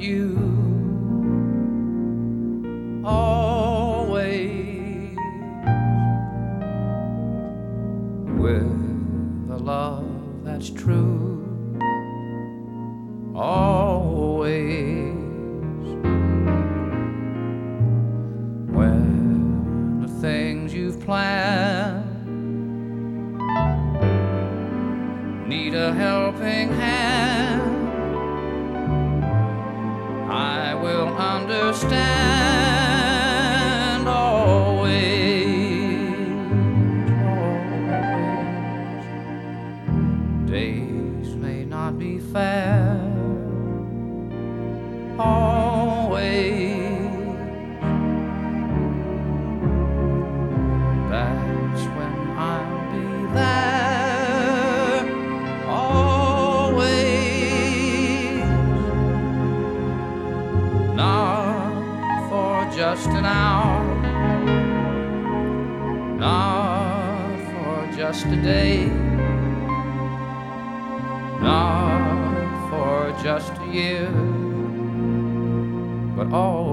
you always, with a love that's true, always. When the things you've planned need a helping hand, I will understand always, always. Days may not be fair, always. That's when I'll be there, always. Not for just an hour, not for just a day, not for just a year, but always.